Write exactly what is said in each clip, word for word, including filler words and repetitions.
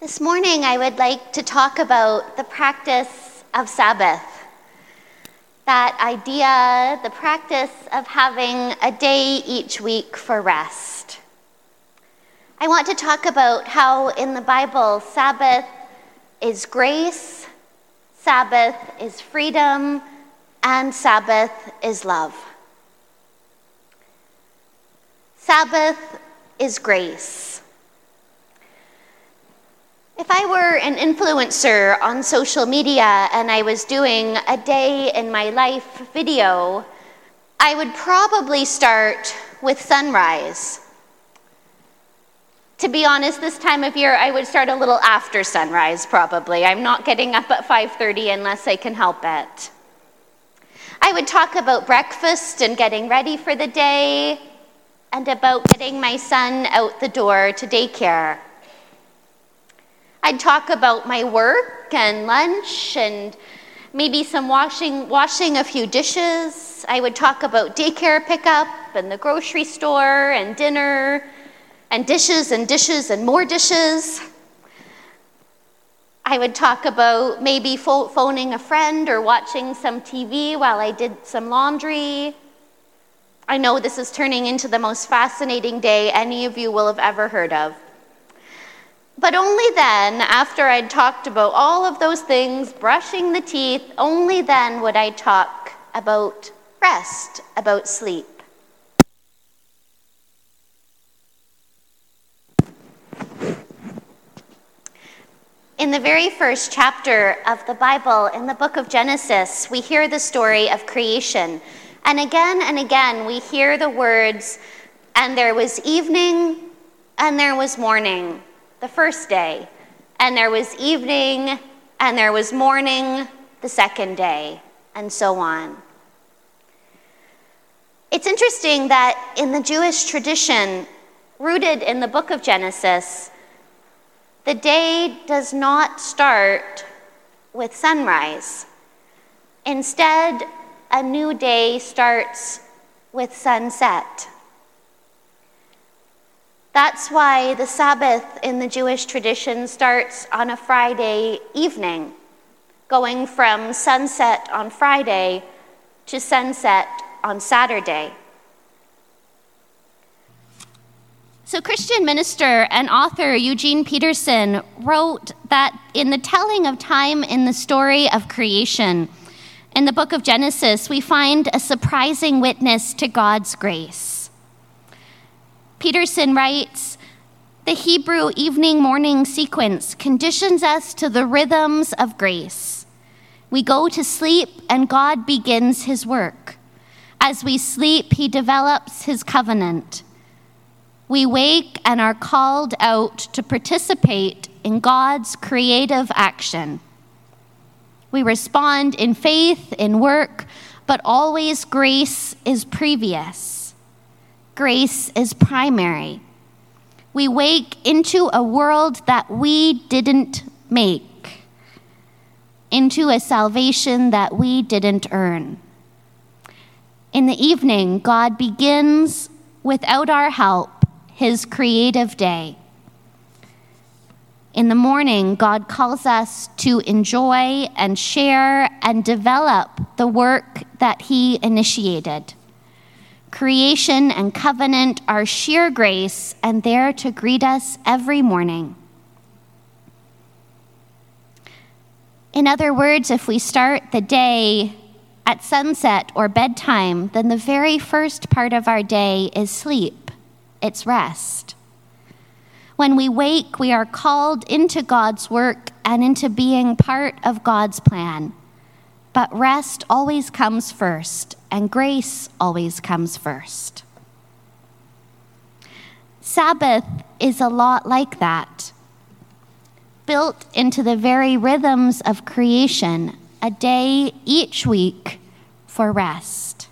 This morning, I would like to talk about the practice of Sabbath. That idea, the practice of having a day each week for rest. I want to talk about how in the Bible, Sabbath is grace, Sabbath is freedom, and Sabbath is love. Sabbath is grace. If I were an influencer on social media and I was doing a day in my life video, I would probably start with sunrise. To be honest, this time of year, I would start a little after sunrise, probably. I'm not getting up at five thirty unless I can help it. I would talk about breakfast and getting ready for the day, and about getting my son out the door to daycare. I'd talk about my work and lunch and maybe some washing, washing a few dishes. I would talk about daycare pickup and the grocery store and dinner and dishes and dishes and more dishes. I would talk about maybe pho- phoning a friend or watching some T V while I did some laundry. I know this is turning into the most fascinating day any of you will have ever heard of. But only then, after I'd talked about all of those things, brushing the teeth, only then would I talk about rest, about sleep. In the very first chapter of the Bible, in the book of Genesis, we hear the story of creation. And again and again, we hear the words, and there was evening, and there was morning. The first day, and there was evening, and there was morning the second day, and so on. It's interesting that in the Jewish tradition, rooted in the book of Genesis, the day does not start with sunrise. Instead, a new day starts with sunset. That's why the Sabbath in the Jewish tradition starts on a Friday evening, going from sunset on Friday to sunset on Saturday. So Christian minister and author Eugene Peterson wrote that in the telling of time in the story of creation, in the book of Genesis, we find a surprising witness to God's grace. Peterson writes, the Hebrew evening-morning sequence conditions us to the rhythms of grace. We go to sleep and God begins his work. As we sleep, he develops his covenant. We wake and are called out to participate in God's creative action. We respond in faith, in work, but always grace is previous. Grace is primary. We wake into a world that we didn't make, into a salvation that we didn't earn. In the evening, God begins, without our help, his creative day. In the morning, God calls us to enjoy and share and develop the work that he initiated. Creation and covenant are sheer grace and there to greet us every morning. In other words, if we start the day at sunset or bedtime, then the very first part of our day is sleep. It's rest. When we wake, we are called into God's work and into being part of God's plan. But rest always comes first, and grace always comes first. Sabbath is a lot like that. Built into the very rhythms of creation, a day each week for rest.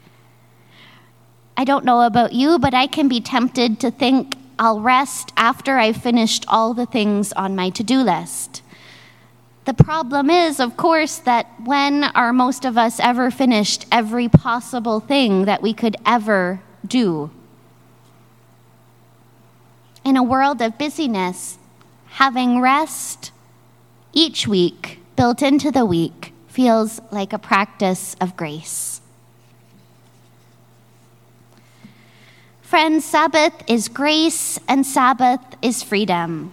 I don't know about you, but I can be tempted to think I'll rest after I've finished all the things on my to-do list. The problem is, of course, that when are most of us ever finished every possible thing that we could ever do? In a world of busyness, having rest each week built into the week feels like a practice of grace. Friends, Sabbath is grace and Sabbath is freedom.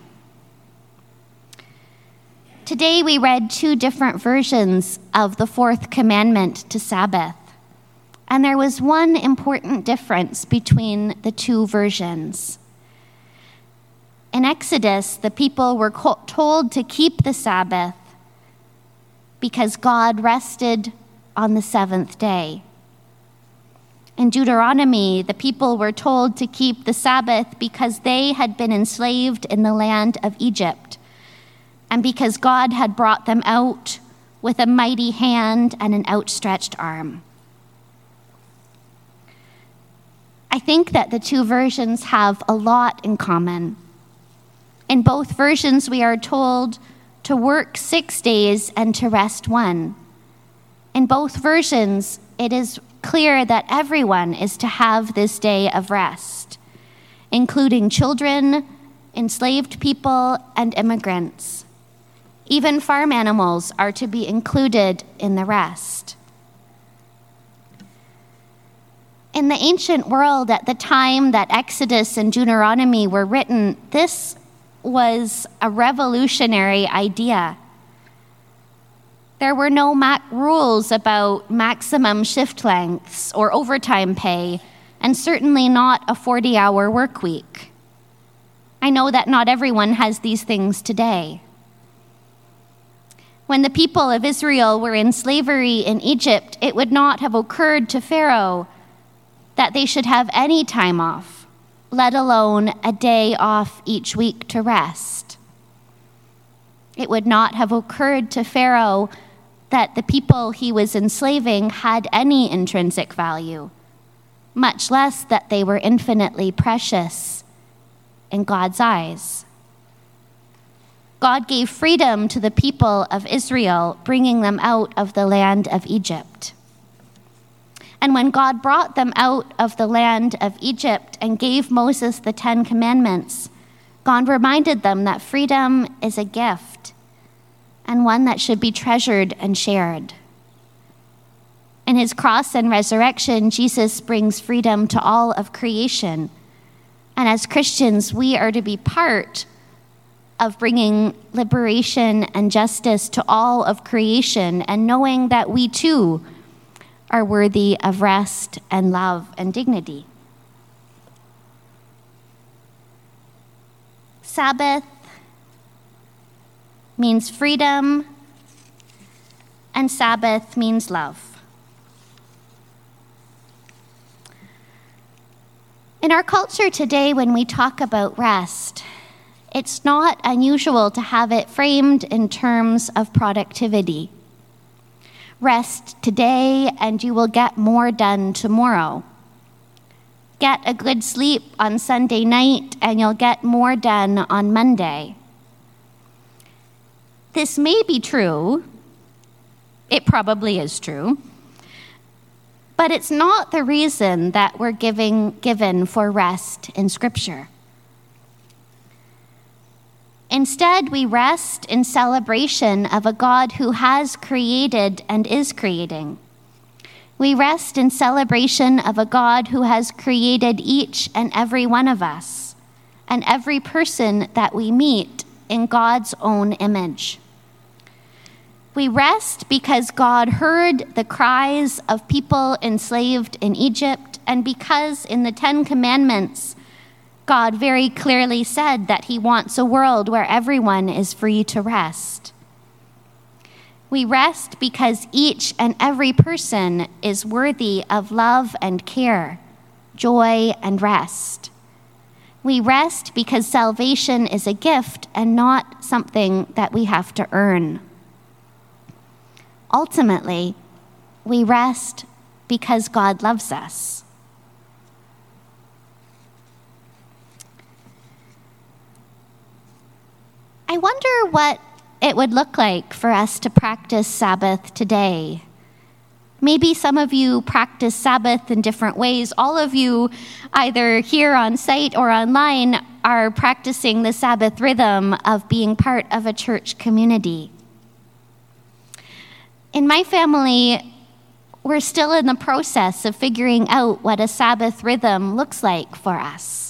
Today we read two different versions of the fourth commandment to Sabbath, and there was one important difference between the two versions. In Exodus, the people were told to keep the Sabbath because God rested on the seventh day. In Deuteronomy, the people were told to keep the Sabbath because they had been enslaved in the land of Egypt, and because God had brought them out with a mighty hand and an outstretched arm. I think that the two versions have a lot in common. In both versions, we are told to work six days and to rest one. In both versions, it is clear that everyone is to have this day of rest, including children, enslaved people, and immigrants. Even farm animals are to be included in the rest. In the ancient world, at the time that Exodus and Deuteronomy were written, this was a revolutionary idea. There were no ma- rules about maximum shift lengths or overtime pay, and certainly not a forty-hour work week. I know that not everyone has these things today. When the people of Israel were in slavery in Egypt, it would not have occurred to Pharaoh that they should have any time off, let alone a day off each week to rest. It would not have occurred to Pharaoh that the people he was enslaving had any intrinsic value, much less that they were infinitely precious in God's eyes. God gave freedom to the people of Israel, bringing them out of the land of Egypt. And when God brought them out of the land of Egypt and gave Moses the Ten Commandments, God reminded them that freedom is a gift and one that should be treasured and shared. In his cross and resurrection, Jesus brings freedom to all of creation. And as Christians, we are to be part of bringing liberation and justice to all of creation, and knowing that we too are worthy of rest and love and dignity. Sabbath means freedom, and Sabbath means love. In our culture today, when we talk about rest, it's not unusual to have it framed in terms of productivity. Rest today and you will get more done tomorrow. Get a good sleep on Sunday night and you'll get more done on Monday. This may be true. It probably is true. But it's not the reason that we're giving, given for rest in Scripture. Instead, we rest in celebration of a God who has created and is creating. We rest in celebration of a God who has created each and every one of us and every person that we meet in God's own image. We rest because God heard the cries of people enslaved in Egypt, and because in the Ten Commandments, God very clearly said that he wants a world where everyone is free to rest. We rest because each and every person is worthy of love and care, joy and rest. We rest because salvation is a gift and not something that we have to earn. Ultimately, we rest because God loves us. I wonder what it would look like for us to practice Sabbath today. Maybe some of you practice Sabbath in different ways. All of you, either here on site or online, are practicing the Sabbath rhythm of being part of a church community. In my family, we're still in the process of figuring out what a Sabbath rhythm looks like for us.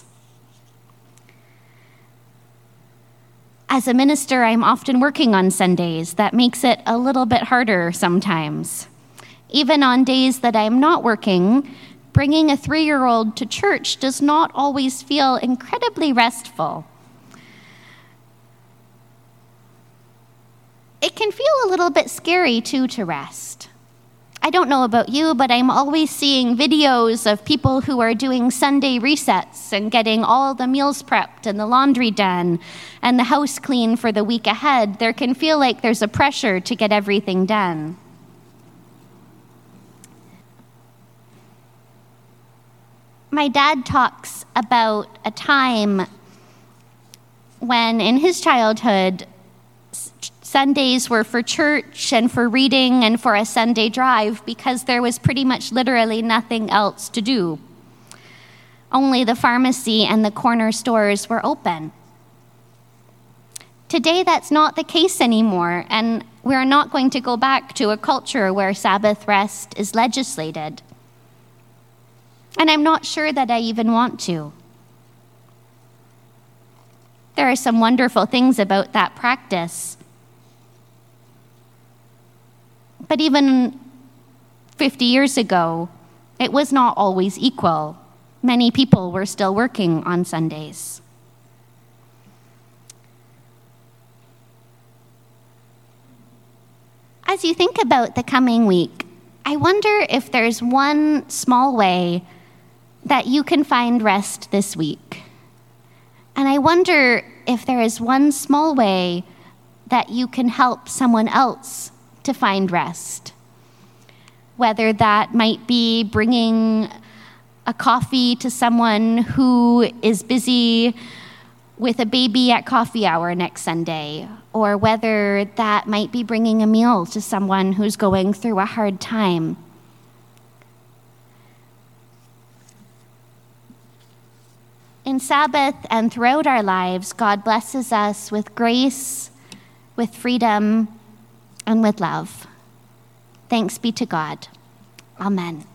As a minister, I'm often working on Sundays. That makes it a little bit harder sometimes. Even on days that I'm not working, bringing a three-year-old to church does not always feel incredibly restful. It can feel a little bit scary, too, to rest. I don't know about you, but I'm always seeing videos of people who are doing Sunday resets and getting all the meals prepped and the laundry done and the house clean for the week ahead. There can feel like there's a pressure to get everything done. My dad talks about a time when, in his childhood, Sundays were for church and for reading and for a Sunday drive because there was pretty much literally nothing else to do. Only the pharmacy and the corner stores were open. Today, that's not the case anymore, and we're not going to go back to a culture where Sabbath rest is legislated. And I'm not sure that I even want to. There are some wonderful things about that practice. But even fifty years ago, it was not always equal. Many people were still working on Sundays. As you think about the coming week, I wonder if there's one small way that you can find rest this week. And I wonder if there is one small way that you can help someone else to find rest. Whether that might be bringing a coffee to someone who is busy with a baby at coffee hour next Sunday, or whether that might be bringing a meal to someone who's going through a hard time. In Sabbath and throughout our lives, God blesses us with grace, with freedom, and with love. Thanks be to God. Amen.